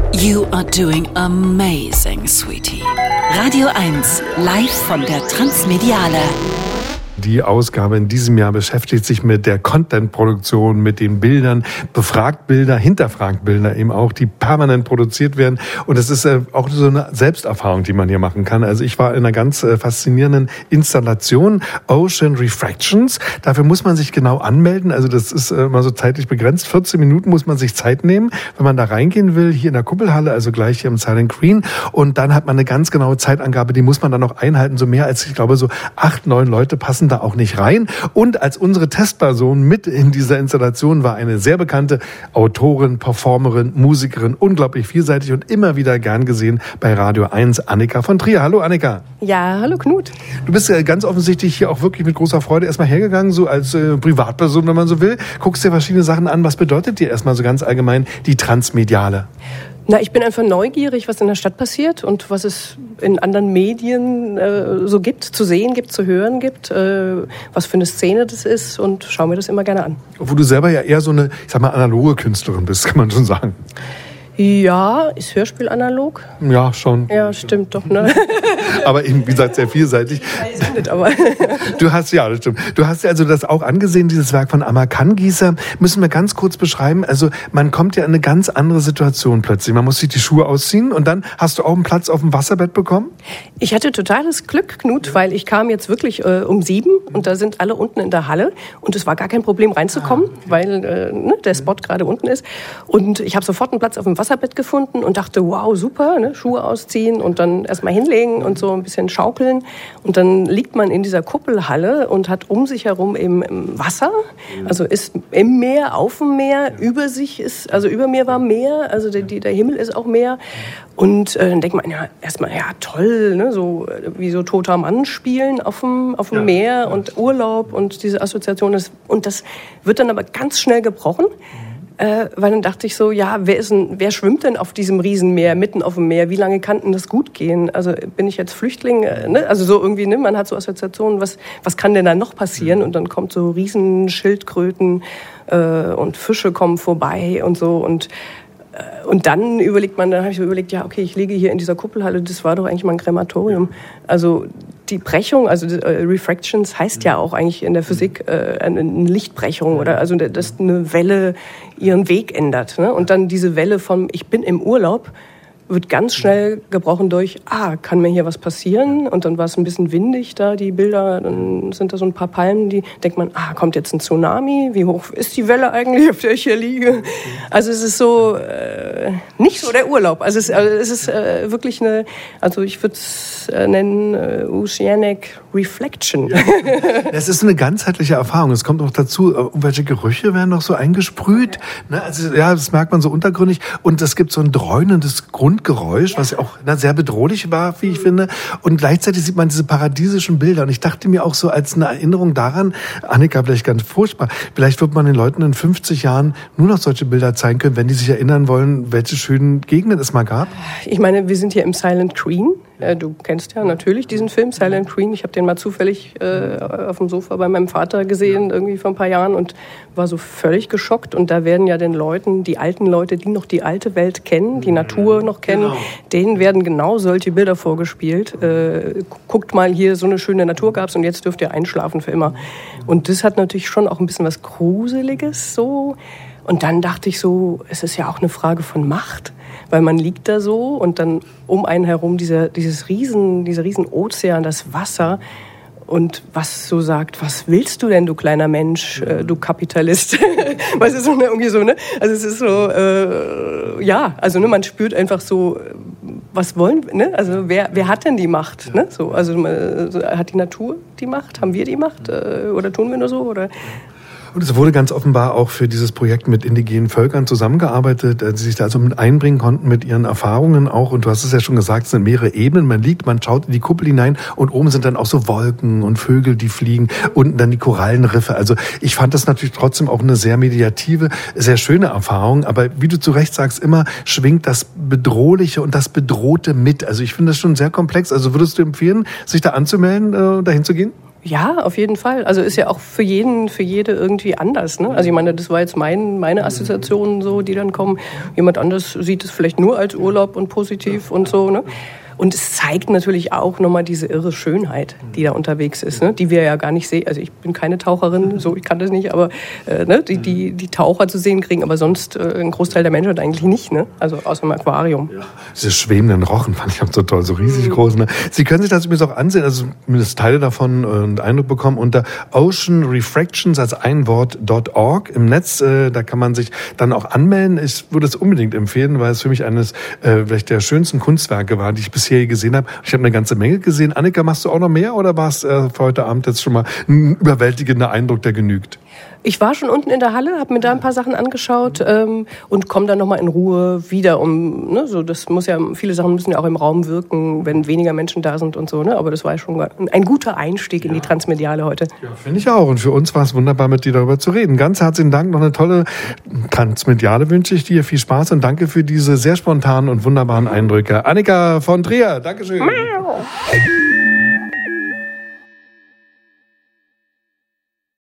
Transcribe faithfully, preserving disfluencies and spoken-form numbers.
You are doing amazing, sweetie. Radio eins, live von der Transmediale. Die Ausgabe in diesem Jahr beschäftigt sich mit der Content-Produktion, mit den Bildern, befragt Bilder, hinterfragt Bilder eben auch, die permanent produziert werden. Und es ist äh, auch so eine Selbsterfahrung, die man hier machen kann. Also ich war in einer ganz äh, faszinierenden Installation, Ocean Refractions. Dafür muss man sich genau anmelden. Also das ist äh, mal so zeitlich begrenzt. vierzehn Minuten muss man sich Zeit nehmen, wenn man da reingehen will, hier in der Kuppelhalle, also gleich hier im Silent Green. Und dann hat man eine ganz genaue Zeitangabe, die muss man dann noch einhalten. So mehr als, ich glaube, so acht, neun Leute passen da auch nicht rein. Und als unsere Testperson mit in dieser Installation war eine sehr bekannte Autorin, Performerin, Musikerin, unglaublich vielseitig und immer wieder gern gesehen bei Radio eins, Annika von Trier. Hallo Annika. Ja, hallo Knut. Du bist ja ganz offensichtlich hier auch wirklich mit großer Freude erstmal hergegangen, so als äh, Privatperson, wenn man so will. Guckst dir verschiedene Sachen an. Was bedeutet dir erstmal so ganz allgemein die Transmediale? Na, ich bin einfach neugierig, was in der Stadt passiert und was es in anderen Medien äh, so gibt, zu sehen gibt, zu hören gibt, äh, was für eine Szene das ist und schaue mir das immer gerne an. Obwohl du selber ja eher so eine, ich sag mal, analoge Künstlerin bist, kann man schon sagen. Ja, ist Hörspiel analog? Ja, schon. Ja, stimmt doch, ne? Aber eben, wie gesagt, sehr vielseitig. Nicht, aber Du hast, ja, das stimmt. Du hast ja also das auch angesehen, dieses Werk von Amakangießer. Müssen wir ganz kurz beschreiben. Also, man kommt ja in eine ganz andere Situation plötzlich. Man muss sich die Schuhe ausziehen und dann hast du auch einen Platz auf dem Wasserbett bekommen? Ich hatte totales Glück, Knut, weil ich kam jetzt wirklich äh, um sieben und da sind alle unten in der Halle und es war gar kein Problem reinzukommen, ah, okay. weil äh, ne, der Spot gerade unten ist. Und ich habe sofort einen Platz auf dem Wasserbett gefunden und dachte, wow, super, ne, Schuhe ausziehen und dann erstmal hinlegen und so ein bisschen schaukeln. Und dann liegt man in dieser Kuppelhalle und hat um sich herum im, im Wasser, also ist im Meer, auf dem Meer, über sich ist, also über mir war Meer, also der, der Himmel ist auch Meer. Und äh, dann denkt man, ja, erstmal, ja, toll, ne, so wie so toter Mann spielen auf dem, auf dem ja, Meer ja. und Urlaub und diese Assoziation. Ist, und das wird dann aber ganz schnell gebrochen. Äh, weil dann dachte ich so, ja, wer ist denn, wer schwimmt denn auf diesem Riesenmeer, mitten auf dem Meer? Wie lange kann denn das gut gehen? Also bin ich jetzt Flüchtling? Äh, ne? Also so irgendwie, ne? Man hat so Assoziationen, was, was kann denn da noch passieren? Und dann kommt so Riesenschildkröten äh, und Fische kommen vorbei und so und Und dann überlegt man, dann habe ich überlegt, ja, okay, ich liege hier in dieser Kuppelhalle, das war doch eigentlich mal ein Krematorium. Also die Brechung, also äh, Refractions heißt ja auch eigentlich in der Physik äh, eine Lichtbrechung oder also dass eine Welle ihren Weg ändert. Ne? Und dann diese Welle von ich bin im Urlaub wird ganz schnell gebrochen durch, ah, kann mir hier was passieren? Und dann war es ein bisschen windig da, die Bilder, dann sind da so ein paar Palmen, die denkt man, ah, kommt jetzt ein Tsunami? Wie hoch ist die Welle eigentlich, auf der ich hier liege? Also es ist so, äh, nicht so der Urlaub. Also es, also es ist äh, wirklich eine, also ich würde es äh, nennen, äh, Oceanic Reflection. Es ist eine ganzheitliche Erfahrung. Es kommt noch dazu, irgendwelche Gerüche werden noch so eingesprüht. Ne? Also, ja, das merkt man so untergründig. Und es gibt so ein dröhnendes Grundgeräusch, ja. was ja auch na, sehr bedrohlich war, wie ich finde. Und gleichzeitig sieht man diese paradiesischen Bilder. Und ich dachte mir auch so als eine Erinnerung daran, Annika, vielleicht ganz furchtbar, vielleicht wird man den Leuten in fünfzig Jahren nur noch solche Bilder zeigen können, wenn die sich erinnern wollen, welche schönen Gegenden es mal gab. Ich meine, wir sind hier im Silent Green. Du kennst ja natürlich diesen Film, Silent Green. Ich habe den mal zufällig äh, auf dem Sofa bei meinem Vater gesehen, irgendwie vor ein paar Jahren und war so völlig geschockt. Und da werden ja den Leuten, die alten Leute, die noch die alte Welt kennen, die Natur noch kennen, genau. denen werden genau solche Bilder vorgespielt. Äh, guckt mal, hier so eine schöne Natur gab's und jetzt dürft ihr einschlafen für immer. Und das hat natürlich schon auch ein bisschen was Gruseliges so. Und dann dachte ich so, es ist ja auch eine Frage von Macht. Weil man liegt da so und dann um einen herum dieser, dieses riesen, dieser riesen Ozean, das Wasser und was so sagt, was willst du denn, du kleiner Mensch, äh, du Kapitalist? Was ist so, ne, irgendwie so, ne? Also es ist so, äh, ja, also ne, man spürt einfach so, was wollen wir, ne? Also wer, wer hat denn die Macht, ne? So, also hat die Natur die Macht? Haben wir die Macht? Äh, oder tun wir nur so? Oder... Und es wurde ganz offenbar auch für dieses Projekt mit indigenen Völkern zusammengearbeitet, die sich da also mit einbringen konnten mit ihren Erfahrungen auch. Und du hast es ja schon gesagt, es sind mehrere Ebenen. Man liegt, man schaut in die Kuppel hinein und oben sind dann auch so Wolken und Vögel, die fliegen. Unten dann die Korallenriffe. Also ich fand das natürlich trotzdem auch eine sehr mediative, sehr schöne Erfahrung. Aber wie du zu Recht sagst, immer schwingt das Bedrohliche und das Bedrohte mit. Also ich finde das schon sehr komplex. Also würdest du empfehlen, sich da anzumelden, äh, dahin zu gehen? Ja, auf jeden Fall. Also ist ja auch für jeden, für jede irgendwie anders. Ne? Also ich meine, das war jetzt mein, meine Assoziationen so, die dann kommen. Jemand anderes sieht es vielleicht nur als Urlaub und positiv und so. Ne? Und es zeigt natürlich auch nochmal diese irre Schönheit, die da unterwegs ist, ne? Die wir ja gar nicht sehen. Also ich bin keine Taucherin, so ich kann das nicht, aber äh, ne? die, die, die Taucher zu sehen kriegen, aber sonst äh, ein Großteil der Menschheit eigentlich nicht, ne? Also außer im Aquarium. Ja. Diese schwebenden Rochen fand ich auch so toll, so riesig groß. Ne? Sie können sich das übrigens auch ansehen, also zumindest Teile davon äh, einen Eindruck bekommen unter Ocean Refractions als ein Wort .org im Netz. Äh, da kann man sich dann auch anmelden. Ich würde es unbedingt empfehlen, weil es für mich eines äh, vielleicht der schönsten Kunstwerke war, die ich bisher gesehen habe. Ich habe eine ganze Menge gesehen. Annika, machst du auch noch mehr oder war es äh, für heute Abend jetzt schon mal ein überwältigender Eindruck, der genügt? Ich war schon unten in der Halle, habe mir da ein paar Sachen angeschaut ähm, und komme dann nochmal in Ruhe wieder. Um, ne, so, das muss ja, viele Sachen müssen ja auch im Raum wirken, wenn weniger Menschen da sind und so. Ne? Aber das war schon ein guter Einstieg in die Transmediale heute. Ja, finde ich auch. Und für uns war es wunderbar, mit dir darüber zu reden. Ganz herzlichen Dank. Noch eine tolle Transmediale wünsche ich dir. Viel Spaß und danke für diese sehr spontanen und wunderbaren Eindrücke. Annika von Trier, Dankeschön.